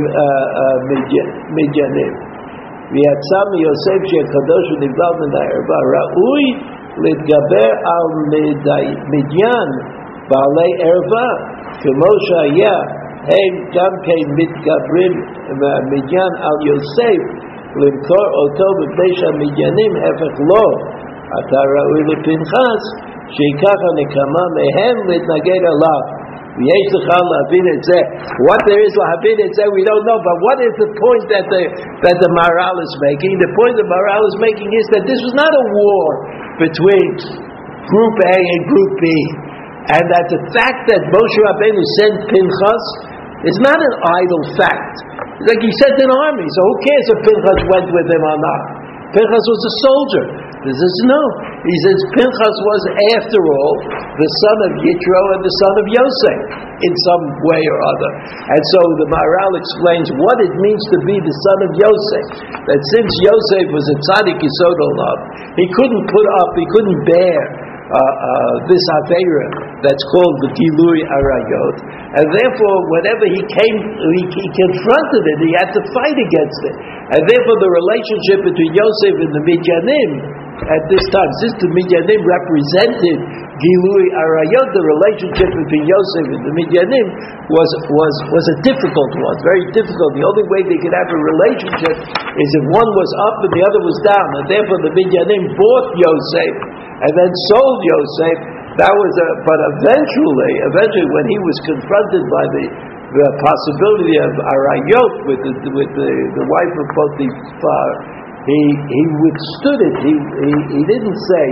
Midyanim. ויצא מיוסף שהקדוש נבדל מן הערווה, ראוי להתגבר על מדין בעלי ערווה, כמו שהיה הם גם כן מתגברים מדין על יוסף, למכור אותו מפני שהמדיינים הפך לו. אתה ראוי לפנחס שיקח הנקמה מהם להתנגד עליו. ויש לך להבין את זה. What there is להבין את זה we don't know, but what is the point that the Maharal is making? The point the Maharal is making is that this was not a war between Group A and Group B, and that the fact that Moshe Rabbeinu sent Pinchas is not an idle fact. It's like he sent an army, so who cares if Pinchas went with him or not? Pinchas was a soldier. This is no. He says Pinchas was, after all, the son of Yitro and the son of Yosef in some way or other. And so the Maharal explains what it means to be the son of Yosef. That since Yosef was a tzaddik yisod olav, he couldn't bear this Aveira that's called the Gilui Arayot, and therefore whenever he confronted it, he had to fight against it. And therefore the relationship between Yosef and the Midyanim at this time, since the Midyanim represented Gilui Arayot, the relationship between Yosef and the Midyanim was a difficult one, very difficult. The only way they could have a relationship is if one was up and the other was down, and therefore the Midyanim bought Yosef and then sold Yosef. That was but eventually when he was confronted by the possibility of Arayot with the wife of Potiphar, he withstood it. He didn't say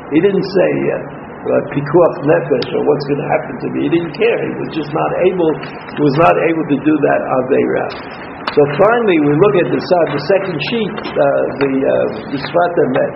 pikuach nefesh or what's going to happen to me. He didn't care. He was just not able to do that aveira. So finally, we look at the second sheet, the Sfat Emet.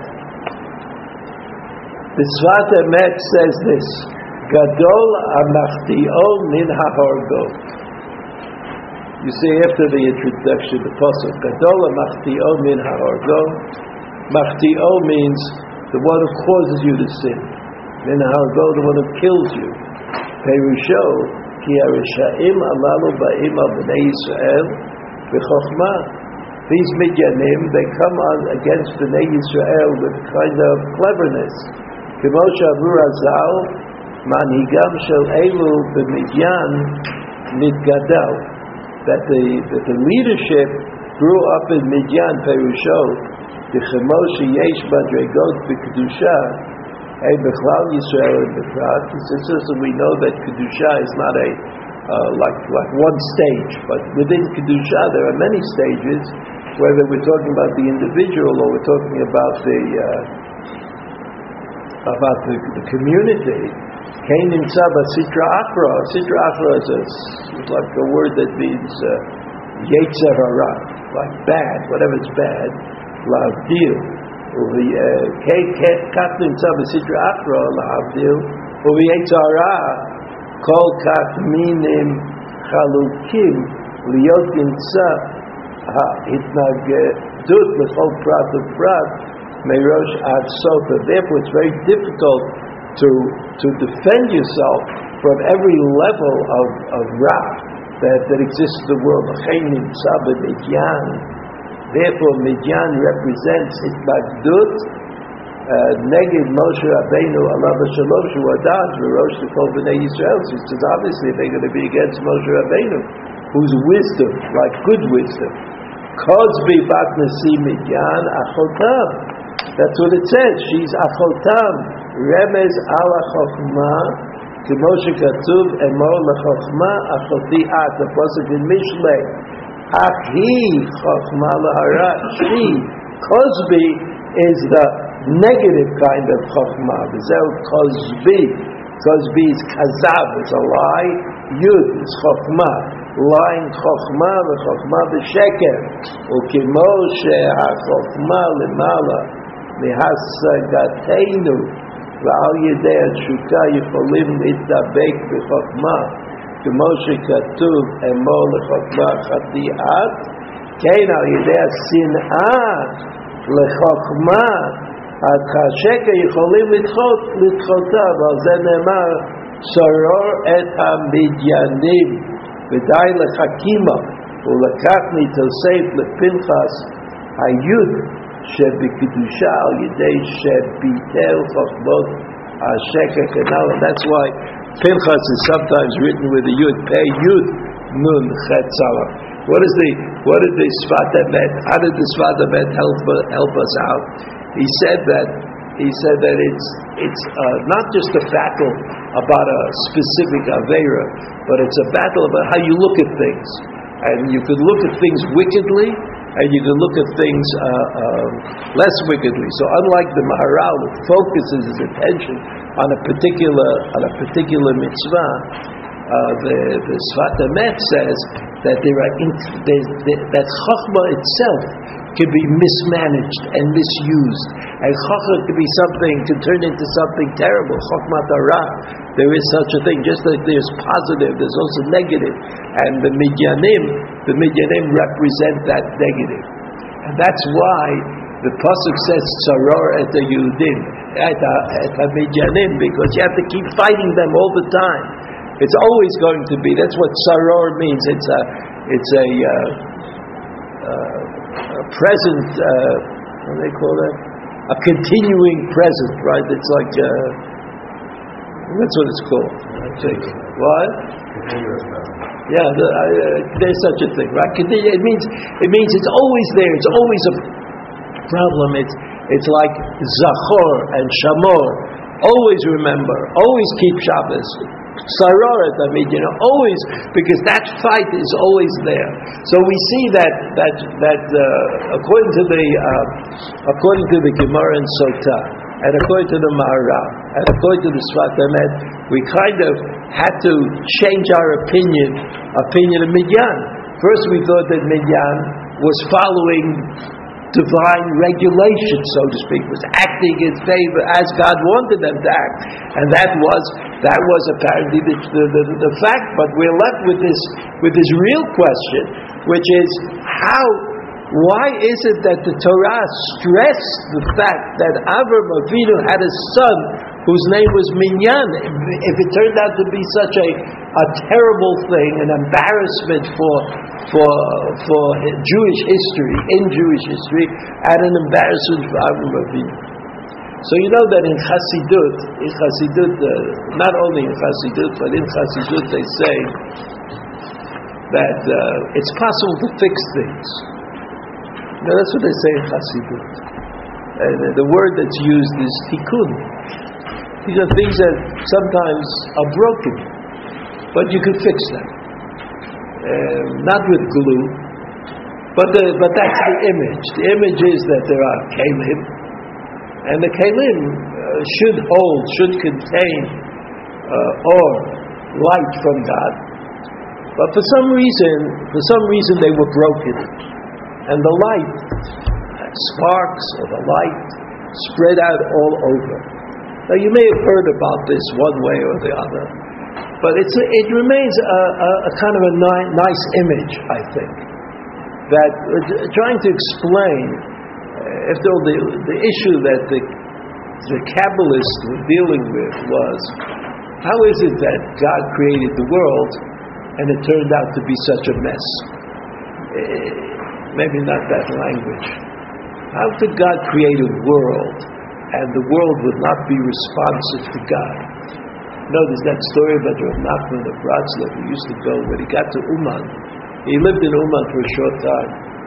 The Sfat Emet says this: Gadol amachti'o min ha'orgo. You see, after the introduction, the pasuk, Gadol amachti'o min ha'orgo. Machti'o means the one who causes you to sin. Min ha'orgo, the one who kills you. Perusho, ki harishaim alalu ba'im al b'nei Yisrael v'chokhmah. These Midyanim, they come on against Bnei Yisrael with kind of cleverness. K'mo she'amru Razal, manhigam shel elu b'Midyan nitgadal. That the leadership grew up in Midyan, Perusho, K'mo sheyesh madregot b'kedusha, b'chlal Yisrael and b'prat. Since we know that kedusha is not like one stage, but within kedusha there are many stages. Whether we're talking about the individual or we're talking about the community. Kain nimtza b'sitra achra. Sitra achra is like a word that means yetzer hara, like bad, whatever's bad. La'avdil. Kach nimtza b'sitra achra la'avdil. U'v'yetzer hara kol kach minim chalukim liot nimtza ha'itnagdut l'chol prat u'prat merosh ad sofa. Therefore, it's very difficult to defend yourself from every level of wrath that exists in the world. Therefore, Midyan represents Itnagdut neged Moshe Rabbeinu alav shalom shu adad v'rosh l'kol b'nei Yisrael. So it says obviously they're going to be against Moshe Rabbeinu, whose wisdom, like good wisdom. Kozbi bat nasi Midyan achotam. That's what it says. She's achotam. Remez ala chokhmah K'moshe katuv emor lechokhma achoti at. The pasuk in Mishlei. Ach hi chokhma lahara. She, Kozbi, is the negative kind of chokhmah. V'zeu kozbi. Kozbi is kazav, it's a lie. Yud is chokhmah. Lying chokhmah, v'chokhmah b'sheker. Ukimoshe ha-chokhmah lemala mihasagateinu v'al yedei ha-tshuka yicholim litdabek b'chokhmah. K'moshe katuv emor lechokhmah chati'at kein al yedei ha-sin'ah לחוכמה השקר יכולים לדחותיו, על זה נאמר שרור את המדיינים ודי לחכימה ולקחני תוסף לפנחס היוד שבקדושה על ידי שביטל חוכמות השקר כנ"ל. And that's why Pinchas is sometimes written with a yud, pei yud nun chet salah. What did the Sfat Emet? How did the Sfat Emet help us out? He said that it's not just a battle about a specific aveira, but it's a battle about how you look at things. And you could look at things wickedly, and you can look at things less wickedly. So unlike the Maharal, who focuses his attention on a particular mitzvah, the Sfat Emet says that that Chokhmah itself can be mismanaged and misused, and Chokhmah can turn into something terrible. Chokhmah Torah, there is such a thing. Just like there's positive, there's also negative, and the Midyanim represent that negative, and that's why the pasuk says Tzaror et Yehudim, et Midyanim, because you have to keep fighting them all the time. It's always going to be. That's what saror means. It's a present. What do they call that? A continuing present, right? It's like that's what it's called. I think. What? Yeah, there's such a thing, right? It means it's always there. It's always a problem. It's like zachor and shamor. Always remember. Always keep Shabbos. Saroret, always, because that fight is always there. So we see that according to the Gemara and Sota, and according to the Maharal, and according to the Sfat Emet, we kind of had to change our opinion of Midyan. First, we thought that Midyan was following divine regulation, so to speak, was acting in favor as God wanted them to act, and that was apparently the fact. But we're left with this real question, which is why is it that the Torah stressed the fact that Avraham Avinu had a son whose name was Minyan? If it turned out to be such a terrible thing, an embarrassment for Jewish history, and an embarrassment for Avraham Avinu. So you know that in Chassidut, not only in Chassidut, but in Chassidut they say that it's possible to fix things. Now that's what they say in Chassidut. And the word that's used is tikkun. These are things that sometimes are broken, but you can fix them. Not with glue, but that's the image. The image is that there are kelim, and the kelim should contain light from God. But for some reason they were broken, and the light, sparks of the light, spread out all over. Now you may have heard about this one way or the other, but it remains a kind of a nice image, I think, that trying to explain, after all, the issue that the Kabbalists were dealing with was, how is it that God created the world and it turned out to be such a mess? Maybe not that language. How could God create a world and the world would not be responsive to God? You know, there's that story about Rav Nachman of Bratslav, who used to go, when he got to Uman, he lived in Uman for a short time.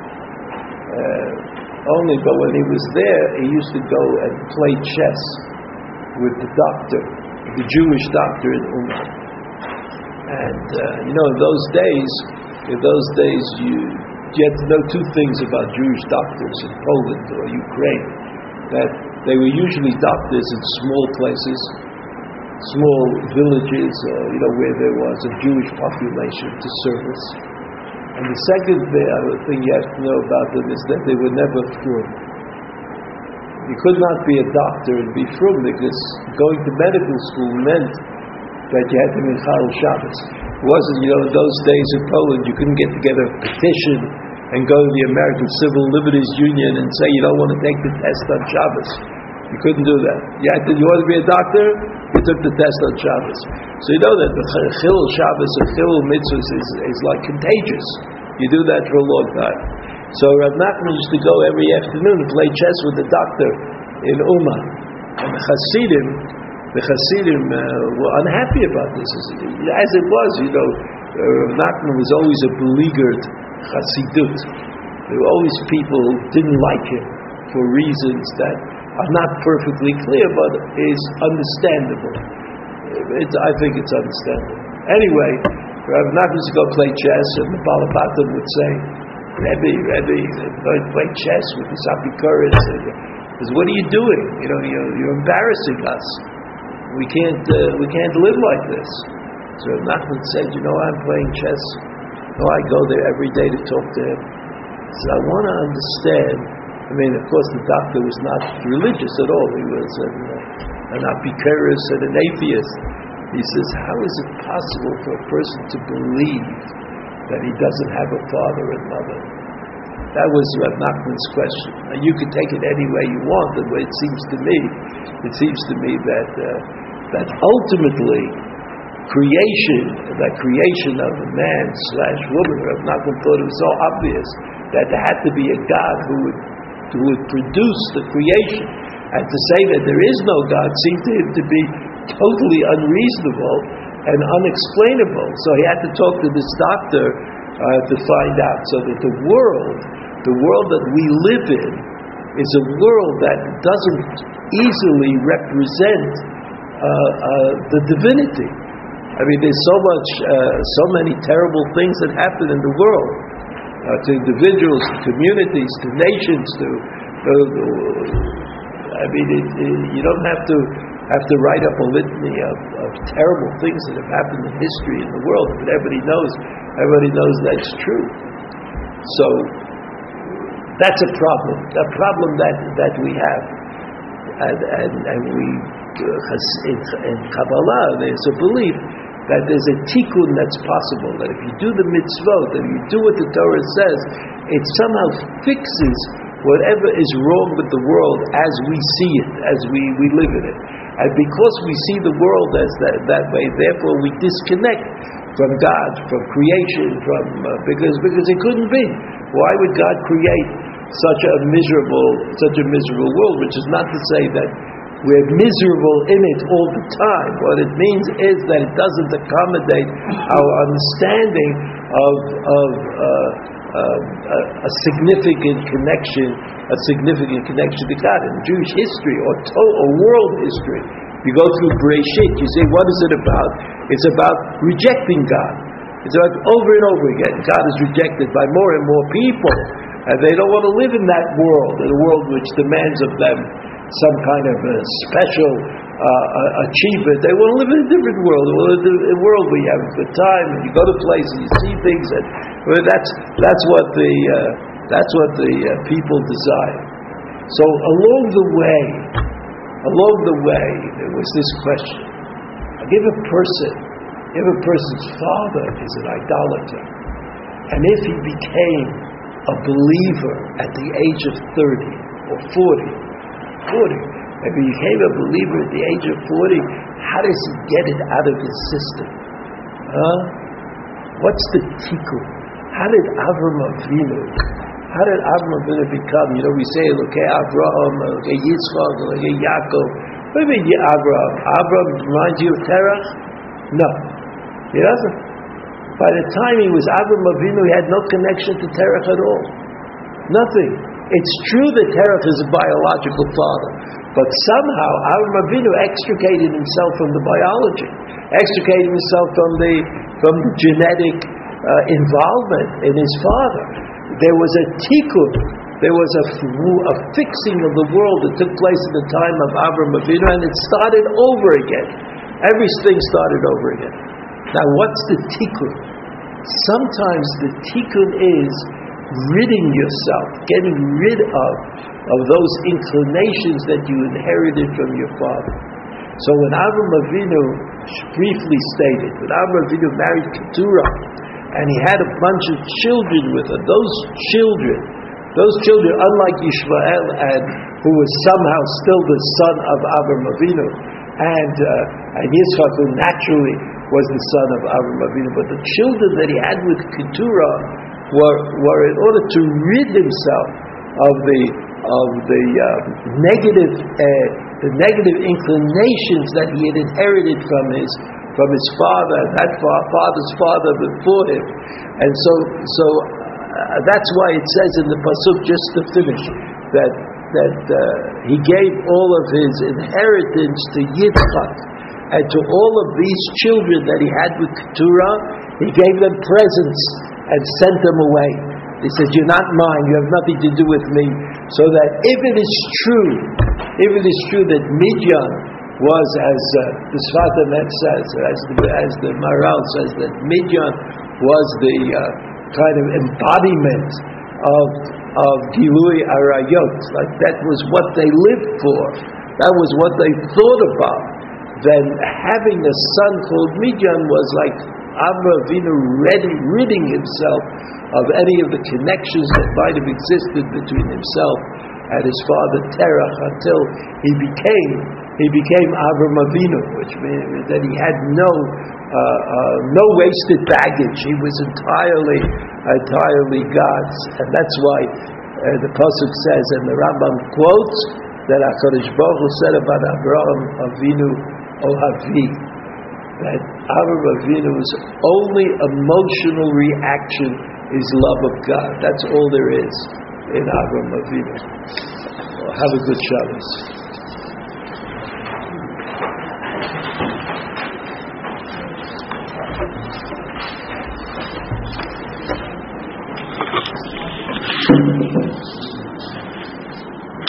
But when he was there, he used to go and play chess with the doctor. the Jewish doctor in Uman. And in those days you had to know two things about Jewish doctors in Poland or Ukraine, that they were usually doctors in small places, small villages, where there was a Jewish population to service. And the second thing you have to know about them is that they were never frum. You could not be a doctor and be frum, because going to medical school meant that you had to be Chal Shabbos. It wasn't, in those days in Poland, you couldn't get together a petition and go to the American Civil Liberties Union and say you don't want to take the test on Shabbos. You couldn't do that. You want to be a doctor? You took the test on Shabbos. So you know that the Chilul Shabbos and Chilul Mitzvahs is like contagious. You do that for a long time. So Rav Nachman used to go every afternoon to play chess with the doctor in Uman. And the Hasidim were unhappy about this. As it was, Rav Nachman was always a beleaguered Hasidut. There were always people who didn't like him for reasons that are not perfectly clear, but is understandable. I think it's understandable. Anyway, Rav Nachman used to go play chess, and the Balabatim would say, Rebbe, going to play chess with this Apikoris. What are you doing? You're embarrassing us. We can't live like this. So Rav Nachman said, I'm playing chess. I go there every day to talk to him. He said, I want to understand. Of course, the doctor was not religious at all. He was an Apikoris and an atheist. He says, how is it possible for a person to believe that he doesn't have a father and mother? That was Rav Nachman's question. Now, you could take it any way you want, the way it seems to me that ultimately creation of a man / woman, Rav Nachman thought it was so obvious that there had to be a God who would produce the creation. And to say that there is no God seemed to him to be totally unreasonable and unexplainable. So he had to talk to this doctor to find out. So that the world that we live in is a world that doesn't easily represent the divinity. There's so many terrible things that happen in the world, to individuals, to communities, to nations, you don't have to write up a litany of terrible things that have happened in history in the world, but everybody knows that's true. So that's a problem that we have, and we in Kabbalah there's a belief that there's a tikkun that's possible, that if you do the mitzvot, and you do what the Torah says, it somehow fixes whatever is wrong with the world as we see it, as we live in it. And because we see the world as that way, therefore we disconnect from God, from creation, because it couldn't be. Why would God create such a miserable world? Which is not to say that we're miserable in it all the time. What it means is that it doesn't accommodate our understanding of a significant connection to God. In Jewish history or world history, you go through Bereshit, you say, what is it about? It's about rejecting God. It's about over and over again. God is rejected by more and more people, and they don't want to live in that world, in a world which demands of them some kind of a special achievement. They want to live in a different world, a world where you have a good time and you go to places and you see things, and that's what the people desire. So along the way, there was this question: if a person's father is an idolater, and if he became a believer at the age of 30 or 40, if he became a believer at the age of 40, how does he get it out of his system? What's the tikkun? How did Avram Avinu become? We say, Elokei Avraham, Elokei Yitzchak, Elokei Yaakov. What do you mean, Avraham? Avraham reminds you of Terach? No, he doesn't. By the time he was Avram Avinu, he had no connection to Terach at all. Nothing. It's true that Terach is a biological father, but somehow Avram Avinu extricated himself from the biology, extricated himself from the genetic involvement in his father. There was a tikkun, there was a fixing of the world that took place at the time of Avram Avinu, and it started over again. Everything started over again. Now, what's the tikkun? Sometimes the tikkun is ridding yourself, getting rid of those inclinations that you inherited from your father. So when Avram Avinu, briefly stated, when Avram Avinu married Keturah, and he had a bunch of children with her, those children, unlike Yishmael, and who was somehow still the son of Avram Avinu, and Yitzchak, who naturally was the son of Avram Avinu, but the children that he had with Keturah were in order to rid himself of the negative inclinations that he had inherited from his father, and that father's father before him. And so that's why it says in the pasuk, just to finish, that he gave all of his inheritance to Yitzchak, and to all of these children that he had with Keturah, he gave them presents and sent them away. He said, "You're not mine, you have nothing to do with me." So that if it is true that Midian was, as the Sfat Emet says, as the Maral says, that Midian was the kind of embodiment of Gilui Arayot, like that was what they lived for, that was what they thought about, then having a son called Midian was like Avram Avinu ridding himself of any of the connections that might have existed between himself and his father Terach, until he became Avram Avinu, which means that he had no wasted baggage. He was entirely God's, and that's why the pasuk says, and the Rambam quotes, that HaKadosh Baruch Hu said about Avraham Avinu Ohavi, that Avram Avinu's only emotional reaction is love of God. That's all there is in Avram Avinu. Well, have a good Shabbos.